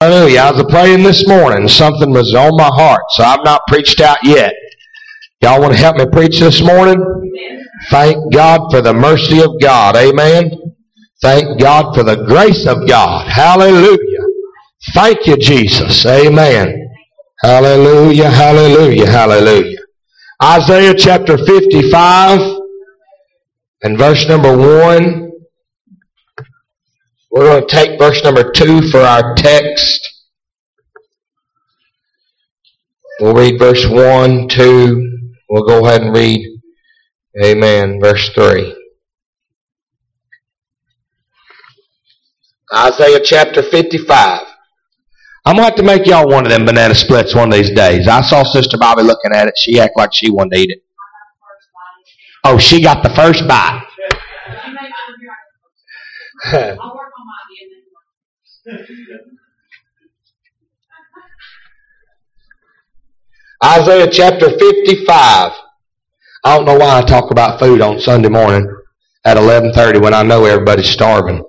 Hallelujah. I was praying this morning. Something was on my heart, so I've not preached out yet. Y'all want to help me preach this morning? Amen. Thank God for the mercy of God. Amen. Thank God for the grace of God. Hallelujah. Thank you, Jesus. Amen. Hallelujah, hallelujah, hallelujah. Isaiah chapter 55 and verse number 1. We're going to take verse number 2 for our text. We'll read verse 1, 2. We'll go ahead and read, amen, verse 3. Isaiah chapter 55. I'm going to have to make y'all one of them banana splits one of these days. I saw Sister Bobby looking at it. She acted like she wanted to eat it. Oh, she got the first bite. Isaiah chapter 55. I don't know why I talk about food on Sunday morning at 11:30 when I know everybody's starving.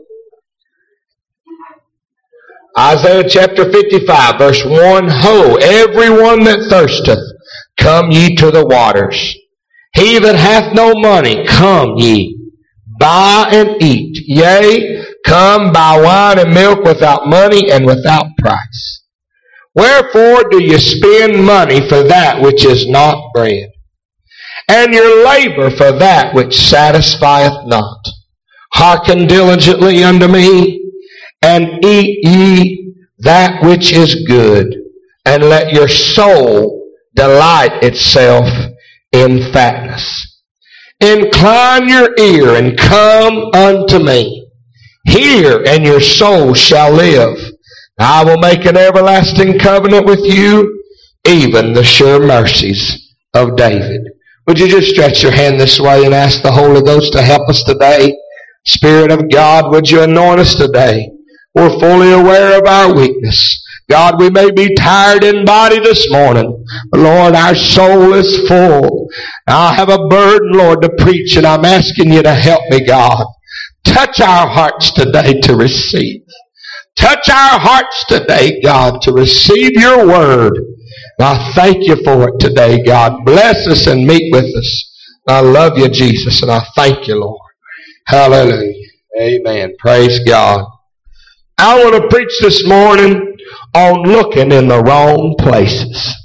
Isaiah chapter 55, verse 1. Ho, everyone that thirsteth, come ye to the waters. He that hath no money, come ye, buy and eat. Yea, come buy wine and milk without money and without price. Wherefore do ye spend money for that which is not bread, and your labor for that which satisfieth not? Hearken diligently unto me, and eat ye that which is good, and let your soul delight itself in fatness. Incline your ear and come unto me. Hear, and your soul shall live. I will make an everlasting covenant with you, even the sure mercies of David. Would you just stretch your hand this way and ask the Holy Ghost to help us today? Spirit of God, would you anoint us today? We're fully aware of our weakness. God, we may be tired in body this morning, but Lord, our soul is full. I have a burden, Lord, to preach, and I'm asking you to help me, God. Touch our hearts today to receive. Touch our hearts today, God, to receive your word. And I thank you for it today, God. Bless us and meet with us. I love you, Jesus, and I thank you, Lord. Hallelujah. Amen. Praise God. I want to preach this morning on looking in the wrong places.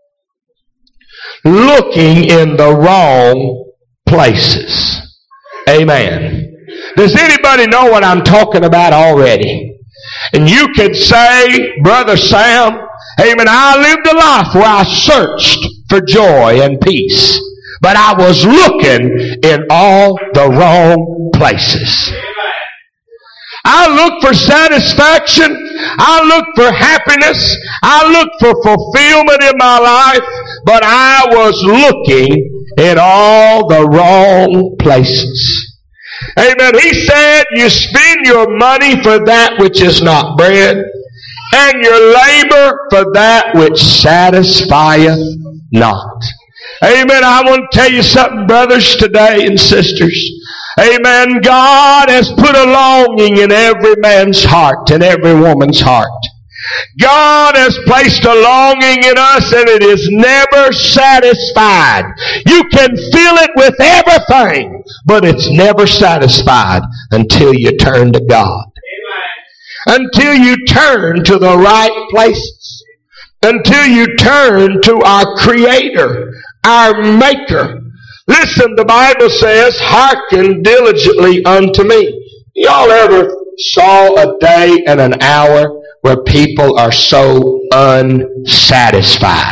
Looking in the wrong places. Amen. Does anybody know what I'm talking about already? And you could say, Brother Sam, amen, I lived a life where I searched for joy and peace, but I was looking in all the wrong places. I looked for satisfaction. I looked for happiness. I looked for fulfillment in my life, but I was looking in all the wrong places. Amen. He said, you spend your money for that which is not bread, and your labor for that which satisfieth not. Amen. I want to tell you something, brothers, today and sisters. Amen. God has put a longing in every man's heart and every woman's heart. God has placed a longing in us, and it is never satisfied. You can fill it with everything, but it's never satisfied until you turn to God. Amen. Until you turn to the right places. Until you turn to our Creator, our Maker. Listen, the Bible says, hearken diligently unto me. Y'all ever saw a day and an hour where people are so unsatisfied?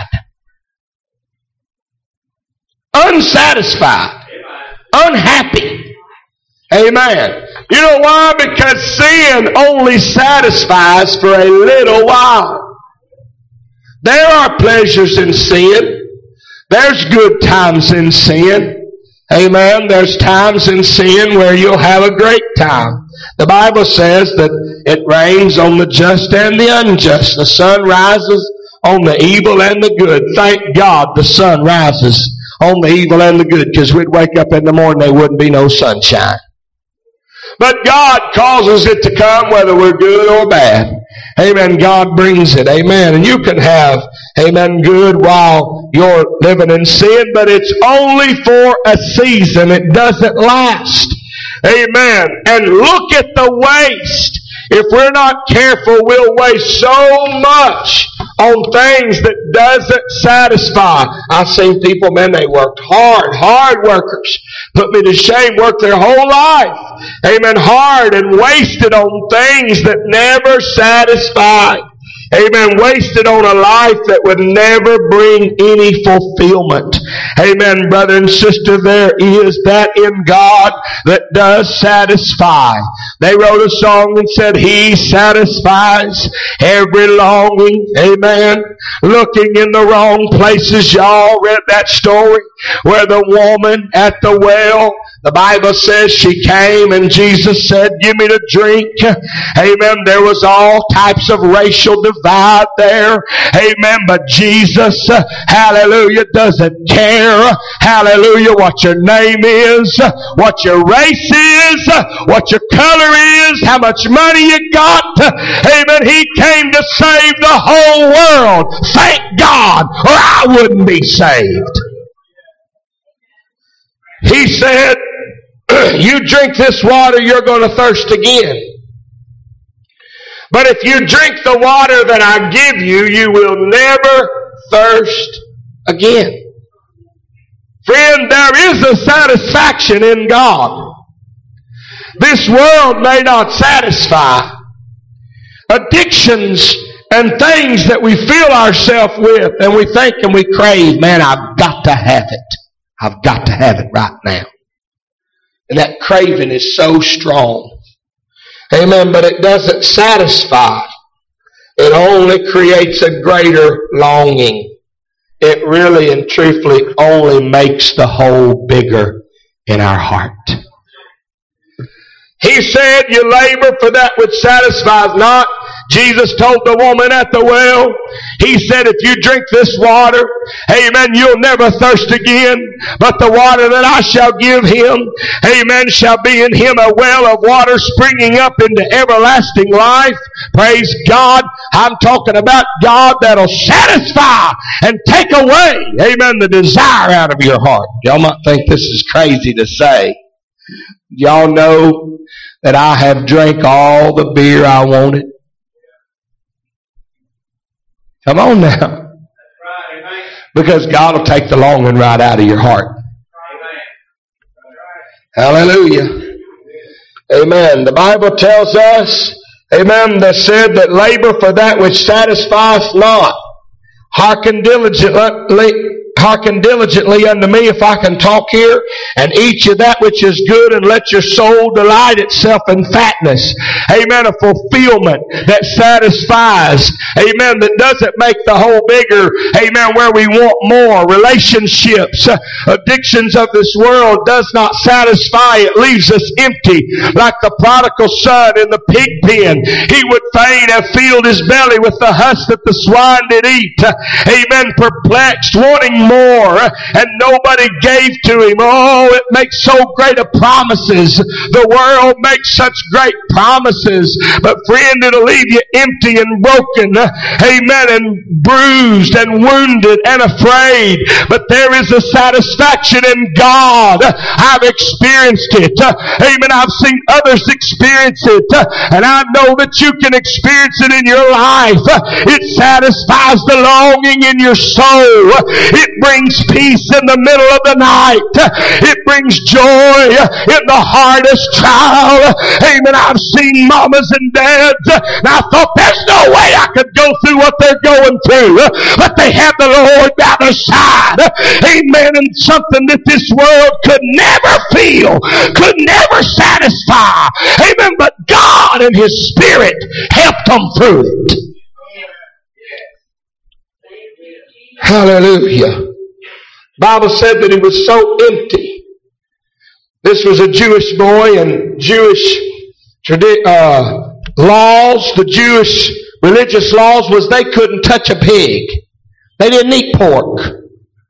Unsatisfied. Unhappy. Amen. You know why? Because sin only satisfies for a little while. There are pleasures in sin. There's good times in sin. Amen. There's times in sin where you'll have a great time. The Bible says that it rains on the just and the unjust. The sun rises on the evil and the good. Thank God the sun rises on the evil and the good, because we'd wake up in the morning, there wouldn't be no sunshine. But God causes it to come whether we're good or bad. Amen. God brings it. Amen. And you can have, amen, good while you're living in sin, but it's only for a season. It doesn't last. Amen. And look at the waste. If we're not careful, we'll waste so much on things that doesn't satisfy. I've seen people, man, they worked hard workers. Put me to shame, worked their whole life. Amen. Hard and wasted on things that never satisfy. Amen. Wasted on a life that would never bring any fulfillment. Amen. Brother and sister, there is that in God that does satisfy. They wrote a song and said, He satisfies every longing. Amen. Looking in the wrong places. Y'all read that story where the woman at the well, the Bible says she came and Jesus said, give me to drink. Amen. There was all types of racial divide there. Amen. But Jesus, hallelujah, doesn't care. Hallelujah, what your name is, what your race is, what your color is, how much money you got. Amen. He came to save the whole world. Thank God, or I wouldn't be saved. He said, you drink this water, you're going to thirst again. But if you drink the water that I give you, you will never thirst again. Friend, there is a satisfaction in God. This world may not satisfy. Addictions and things that we fill ourselves with and we think and we crave, man, I've got to have it. I've got to have it right now. And that craving is so strong. Amen. But it doesn't satisfy. It only creates a greater longing. It really and truthfully only makes the hole bigger in our heart. He said, you labor for that which satisfies not. Jesus told the woman at the well, He said, if you drink this water, amen, you'll never thirst again. But the water that I shall give him, amen, shall be in him a well of water springing up into everlasting life. Praise God. I'm talking about God that'll satisfy and take away, amen, the desire out of your heart. Y'all might think this is crazy to say. Y'all know that I have drank all the beer I wanted. Come on now. Because God will take the longing right out of your heart. Hallelujah. Amen. The Bible tells us, amen, that said that labor for that which satisfieth not. Hearken diligently unto me, if I can talk here, and eat you that which is good, and let your soul delight itself in fatness. Amen. A fulfillment that satisfies. Amen. That doesn't make the hole bigger. Amen. Where we want more. Relationships, addictions of this world does not satisfy. It leaves us empty. Like the prodigal son in the pig pen. He would fain have filled his belly with the husk that the swine did eat. Amen. Perplexed, wanting more, and nobody gave to him. Oh, it makes so great a promises. The world makes such great promises, but friend, it'll leave you empty and broken, amen, and bruised and wounded and afraid. But there is a satisfaction in God. I've experienced it. Amen. I've seen others experience it, and I know that you can experience it in your life. It satisfies the longing in your soul. It brings peace in the middle of the night. It brings joy in the hardest trial. Amen. I've seen mamas and dads, and I thought there's no way I could go through what they're going through. But they have the Lord by their side. Amen. And something that this world could never feel, could never satisfy. Amen. But God and His Spirit helped them through it. Hallelujah. Bible said that he was so empty. This was a Jewish boy, and Jewish laws, the Jewish religious laws was they couldn't touch a pig. They didn't eat pork.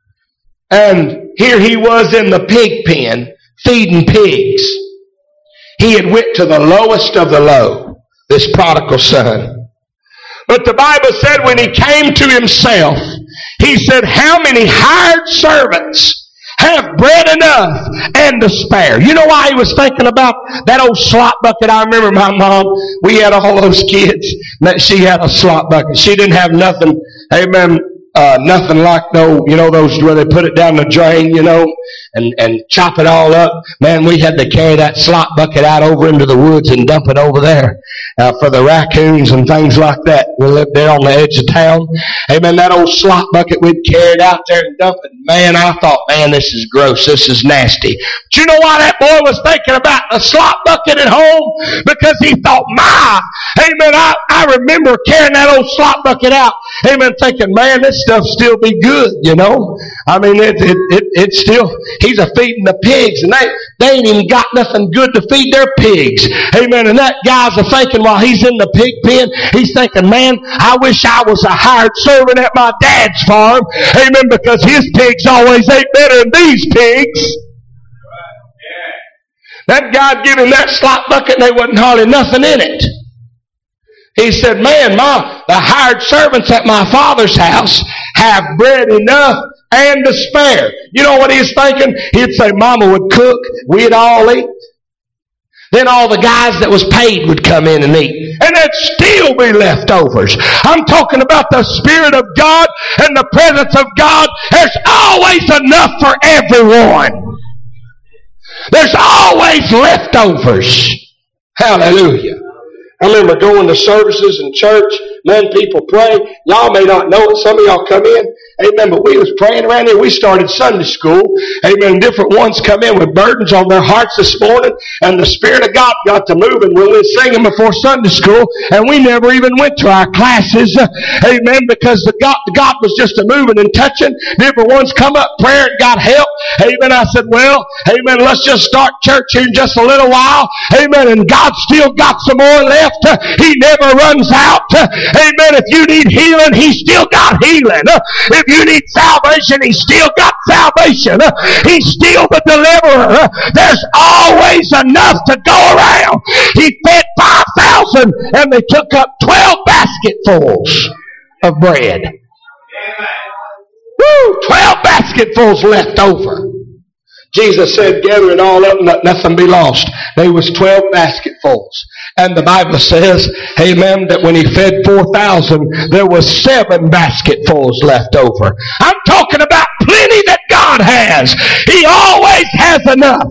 And here he was in the pig pen feeding pigs. He had went to the lowest of the low, this prodigal son. But the Bible said when he came to himself, he said, how many hired servants have bread enough and to spare? You know why he was thinking about that old slop bucket? I remember my mom, we had all those kids, she had a slop bucket. She didn't have nothing, amen, nothing like those where they put it down the drain, and chop it all up. Man, we had to carry that slop bucket out over into the woods and dump it over there for the raccoons and things like that. We lived there on the edge of town. Amen. That old slop bucket we'd carry it out there and dump it. Man, I thought, man, this is gross. This is nasty. But you know why that boy was thinking about a slop bucket at home? Because he thought, amen, I remember carrying that old slop bucket out. Amen, thinking, man, this stuff still be good, I mean, it's still, he's a feeding the pigs, and they ain't even got nothing good to feed their pigs. Amen. And that guy's a thinking while he's in the pig pen, he's thinking, man, I wish I was a hired servant at my dad's farm. Amen. Because his pigs always ate better than these pigs. That guy gave him that slop bucket and there wasn't hardly nothing in it. He said, man, the hired servants at my father's house have bread enough and to spare. You know what he's thinking? He'd say, Mama would cook, we'd all eat. Then all the guys that was paid would come in and eat. And there'd still be leftovers. I'm talking about the Spirit of God and the presence of God. There's always enough for everyone. There's always leftovers. Hallelujah. I remember going to services in church, man, people pray. Y'all may not know it. Some of y'all come in. Amen. But we was praying around here. We started Sunday school. Amen. Different ones come in with burdens on their hearts this morning. And the Spirit of God got to moving when we were singing before Sunday school. And we never even went to our classes. Amen. Because God was just a moving and touching. Different ones come up, prayer, and got help. Amen. I said, well, amen, let's just start church here in just a little while. Amen. And God's still got some more left. He never runs out. Amen. If you need healing, He's still got healing. If you need salvation, He's still got salvation. He's still the deliverer. There's always enough to go around. He fed 5,000 and they took up 12 basketfuls of bread. Woo! 12 basketfuls left over. Jesus said, gather it all up and let nothing be lost. There was 12 basketfuls. And the Bible says, amen, that when he fed 4,000, there was 7 basketfuls left over. I'm talking about plenty that God has. He always has enough.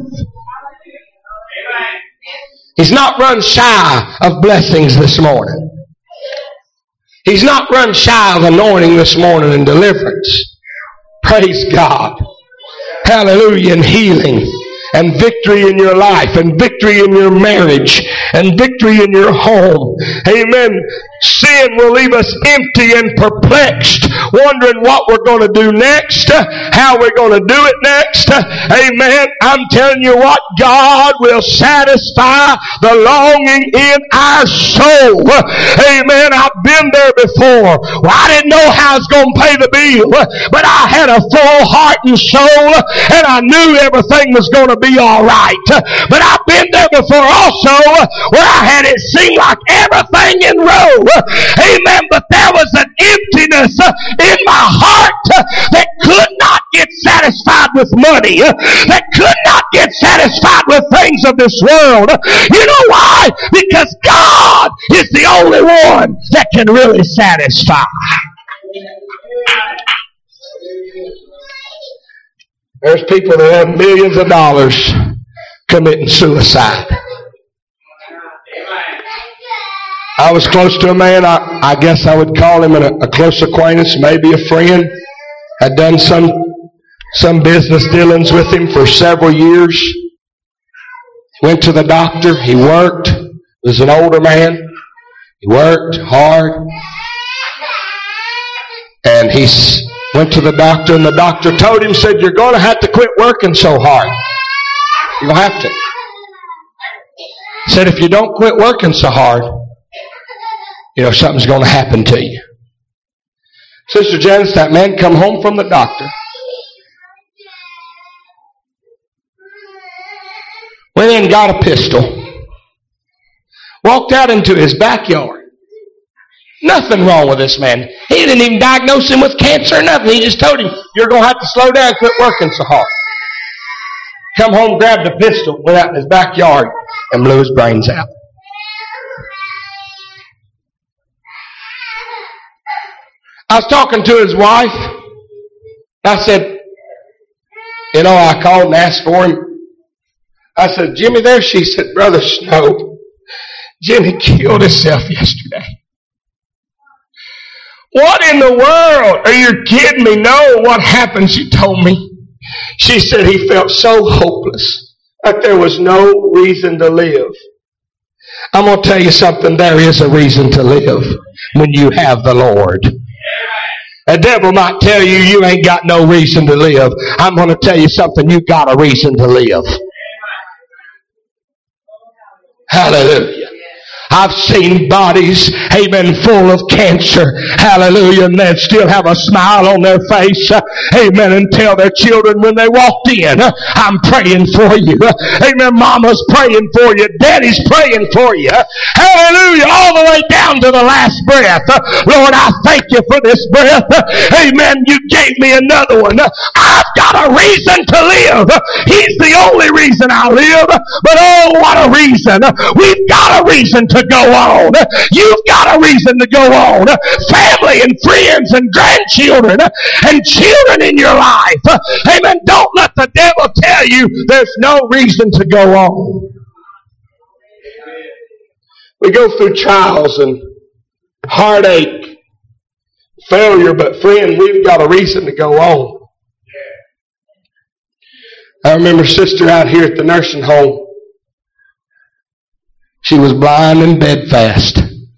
He's not run shy of blessings this morning. He's not run shy of anointing this morning and deliverance. Praise God. Hallelujah, and healing, and victory in your life, and victory in your marriage, and victory in your home. Amen. Sin will leave us empty and perplexed, wondering what we're going to do next, how we're going to do it next. Amen. I'm telling you what, God will satisfy the longing in our soul. Amen. I've been there before. Well, I didn't know how I was going to pay the bill, but I had a full heart and soul, and I knew everything was going to be all right. But I've been there before also, where I had it seem like everything in row. Amen. But there was an emptiness in my heart that could not get satisfied with money, that could not get satisfied with things of this world. You know why? Because God is the only one that can really satisfy. There's people that have millions of dollars committing suicide. I was close to a man, I guess I would call him a close acquaintance, maybe a friend. Had done some business dealings with him for several years. Went to the doctor, he worked, was an older man. He worked hard. And he went to the doctor, and the doctor told him, said, you're going to have to quit working so hard. You're going to have to. Said, if you don't quit working so hard, something's going to happen to you. Sister Janice, that man come home from the doctor. Went in and got a pistol. Walked out into his backyard. Nothing wrong with this man. He didn't even diagnose him with cancer or nothing. He just told him, you're going to have to slow down and quit working so hard. Come home, grabbed a pistol, went out in his backyard, and blew his brains out. I was talking to his wife. I said, I called and asked for him. I said, Jimmy there? She said, Brother Snow, Jimmy killed himself yesterday. What in the world? Are you kidding me? No, what happened? She told me. She said he felt so hopeless that there was no reason to live. I'm going to tell you something. There is a reason to live when you have the Lord. The devil might tell you you ain't got no reason to live. I'm going to tell you something. You got a reason to live. Hallelujah. I've seen bodies, amen, full of cancer, hallelujah, and they still have a smile on their face, amen, and tell their children when they walked in, I'm praying for you, amen, mama's praying for you, daddy's praying for you, hallelujah, all the way down to the last breath. Lord, I thank you for this breath, amen, you gave me another one. I've got a reason to live. He's the only reason I live, but oh, what a reason. We've got a reason to go on. You've got a reason to go on. Family and friends and grandchildren and children in your life. Amen. Don't let the devil tell you there's no reason to go on. We go through trials and heartache, failure, but friend, we've got a reason to go on. I remember a sister out here at the nursing home. She was blind and bedfast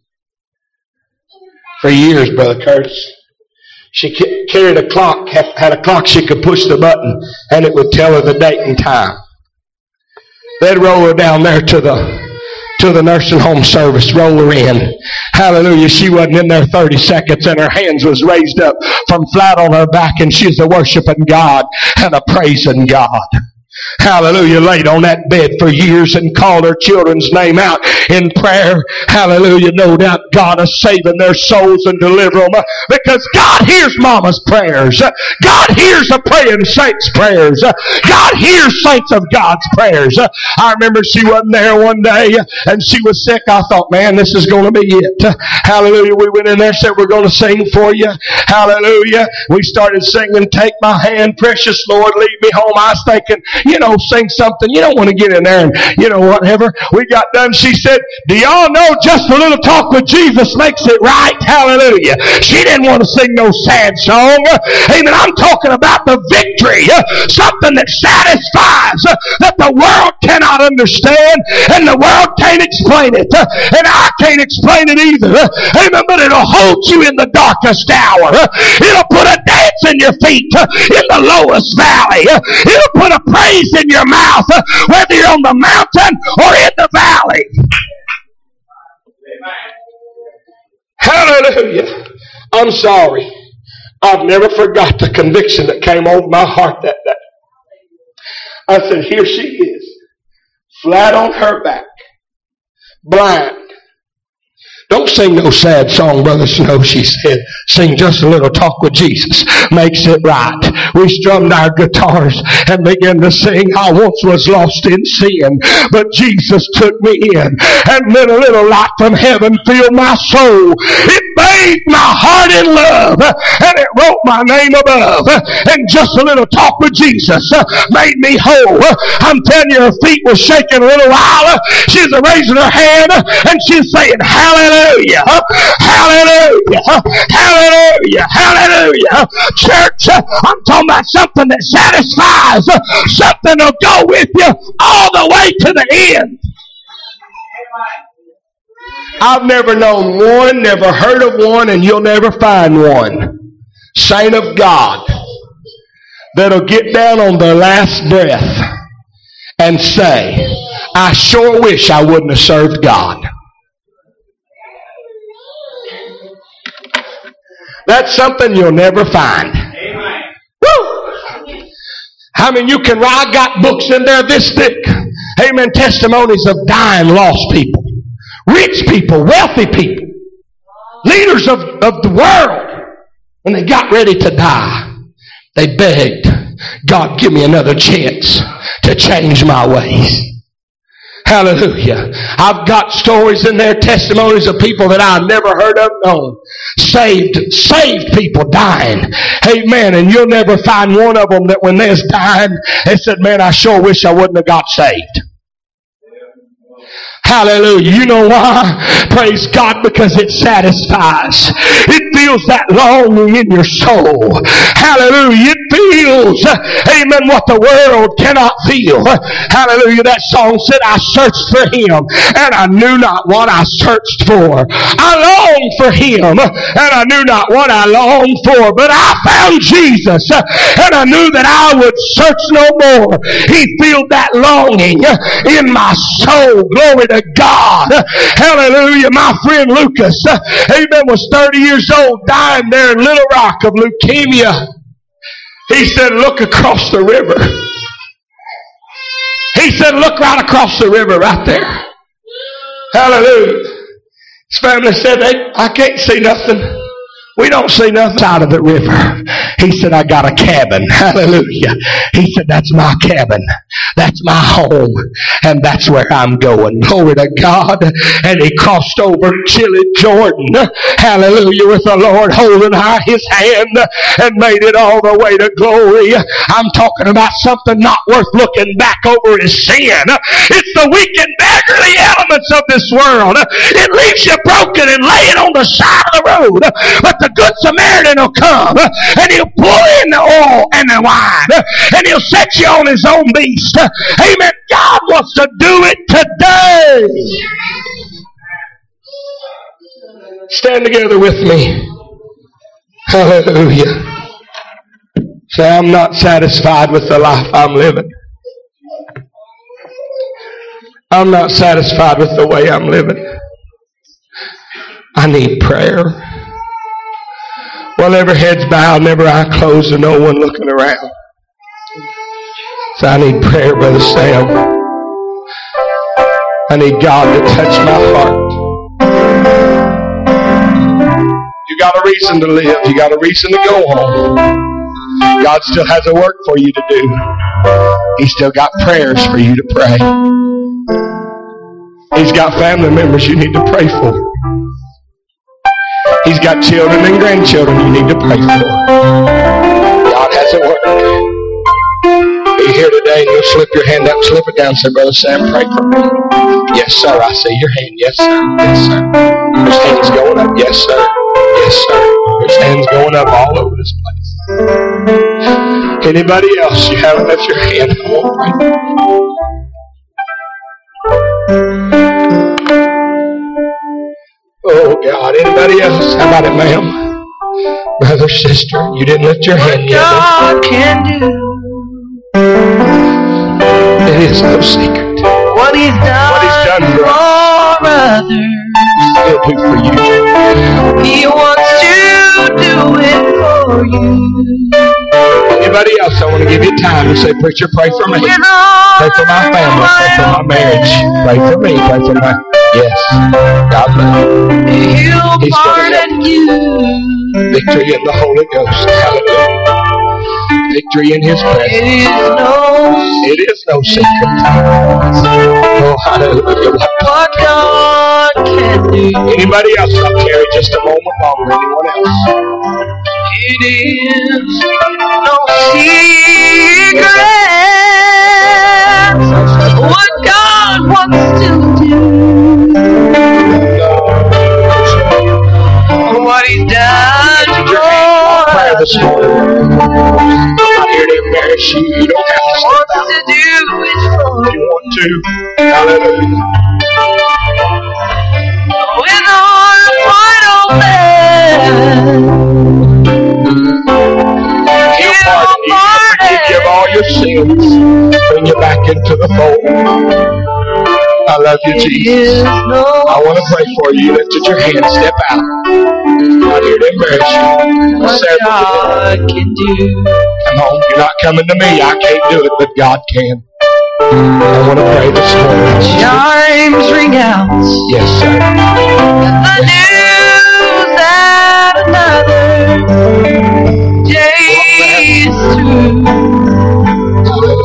for years, Brother Curtis. She carried a clock, had a clock she could push the button, and it would tell her the date and time. They'd roll her down there to the nursing home service, roll her in. Hallelujah. She wasn't in there 30 seconds, and her hands was raised up from flat on her back, and she's a worshiping God and a praising God. Hallelujah, laid on that bed for years and called her children's name out in prayer. Hallelujah, no doubt God is saving their souls and delivering them because God hears mama's prayers. God hears a praying saint's prayers. God hears saints of God's prayers. I remember she wasn't there one day and she was sick. I thought, man, this is going to be it. Hallelujah, we went in there and said, we're going to sing for you. Hallelujah, we started singing, Take My Hand, Precious Lord, Lead Me Home. I was thinking, sing something. You don't want to get in there and, whatever. We got done. She said, do y'all know just a little talk with Jesus makes it right? Hallelujah. She didn't want to sing no sad song. Amen. I'm talking about the victory. Something that satisfies that the world cannot understand and the world can't explain it. And I can't explain it either. Amen. But it'll hold you in the darkest hour. It'll put a dance in your feet in the lowest valley. It'll put a praise in your mouth, whether you're on the mountain or in the valley. Hallelujah. I'm sorry. I've never forgot the conviction that came over my heart that day. I said, here she is, flat on her back, blind. Don't sing no sad song, Brother Snow, she said. Sing just a little Talk with Jesus. Makes it right. We strummed our guitars and began to sing, I once was lost in sin, but Jesus took me in. And then a little light from heaven filled my soul. It bathed my heart in love, and it wrote my name above. And just a little Talk with Jesus made me whole. I'm telling you, her feet were shaking a little while. She's raising her hand, and she's saying, Hallelujah. Hallelujah, hallelujah, hallelujah. Church, I'm talking about something that satisfies, something that'll go with you all the way to the end. I've never known one, never heard of one, and you'll never find one saint of God that'll get down on their last breath and say, I sure wish I wouldn't have served God. That's something you'll never find. Amen. Woo! I mean, you can, I got books in there this thick. Amen. Testimonies of dying lost people. rich people, wealthy people, leaders of the world, when they got ready to die, they begged, God, give me another chance to change my ways. Hallelujah. I've got stories in there, testimonies of people that I've never heard of known. Saved people dying. Amen. And you'll never find one of them that when they was dying, they said, man, I sure wish I wouldn't have got saved. Hallelujah. You know why? Praise God, because it satisfies. It feels that longing in your soul. Hallelujah. It feels, amen, what the world cannot feel. Hallelujah. That song said, I searched for Him and I knew not what I searched for. I longed for Him and I knew not what I longed for. But I found Jesus and I knew that I would search no more. He filled that longing in my soul. Glory to God. Hallelujah. My friend Lucas, amen, was 30 years old, dying there in Little Rock of leukemia. He said, look across the river. He said, look right across the river right there. Hallelujah. His family said, I can't see nothing. We don't see nothing out of the river. He said, I got a cabin. Hallelujah. He said, that's my cabin. That's my home. And that's where I'm going. Glory to God. And he crossed over chilly Jordan. Hallelujah. With the Lord holding His hand and made it all the way to glory. I'm talking about something not worth looking back over his sin. It's the weak and beggarly elements of this world. It leaves you broken and laying on the side of the road. But the Good Samaritan will come and he'll pour in the oil and the wine and he'll set you on his own beast. Amen. God wants to do it today. Stand together with me. Hallelujah. Say, I'm not satisfied with the life I'm living. I'm not satisfied with the way I'm living. I need prayer. Well, every head's bowed and every eye closed and no one looking around. So I need prayer, Brother Sam. I need God to touch my heart. You got a reason to live. You got a reason to go on. God still has a work for you to do. He's still got prayers for you to pray. He's got family members you need to pray for. He's got children and grandchildren you need to pray for. God has a work. Be here today and you'll slip your hand up, slip it down, say, Brother Sam, pray for me. Yes, sir. I see your hand. Yes, sir. Yes, sir. There's hands going up. Yes, sir. Yes, sir. There's hands going up all over this place. Anybody else, you haven't left your hand, I won't pray for you. Oh, God. Anybody else? How about it, ma'am? Brother, sister, you didn't lift your hand yet. God can do. It is no secret. What He's done for others, He'll do for you. He wants to do it for you. Anybody else? I want to give you time to say, preacher, pray for me. Pray for my family. Pray for my marriage. Pray for me. Pray for my... Yes. God love you. He'll pardon you. Victory in the Holy Ghost. Hallelujah. Victory in His presence. It is no secret. Oh, hallelujah. What God can do. Anybody else? I'll carry just a moment longer. Anyone else? It is no secret what God wants to do. What He's done for prayer this morning. I'm not here to embarrass you. You don't have to step out. to do it for You want to. Hallelujah. with arms wide open. He'll pardon you. He'll forgive you of all your sins. Bring you back into the fold. I love you, Jesus. I want to pray for you. You lifted your hand. Step out. I'm not here to embarrass you. What God can do. Come on. You're not coming to me. I can't do it, but God can. I want to pray this morning. Chimes ring out. Yes, sir. The news that another day is through.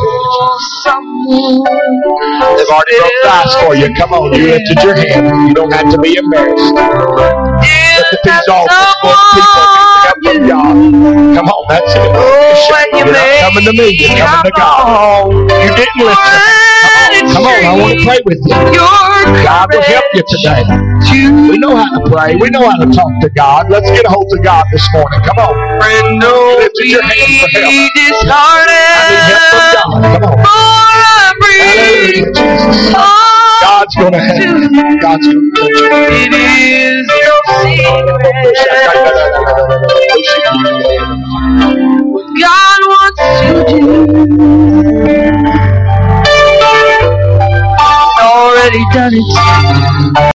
They've already broke the ice for you. Come on, you lifted your hand. You don't have to be embarrassed. Look at these altars full of people need the help of God. Come on, that's it. You're not coming to me, you're coming to God. You didn't lift your hand. Come on, I want to pray with you. God will help you today. We know how to pray. We know how to talk to God. Let's get a hold of God this morning. Come on. You lifted your hand for help. I need help from God. Come on. Hallelujah, Jesus. God's going to help you. God's going to help you.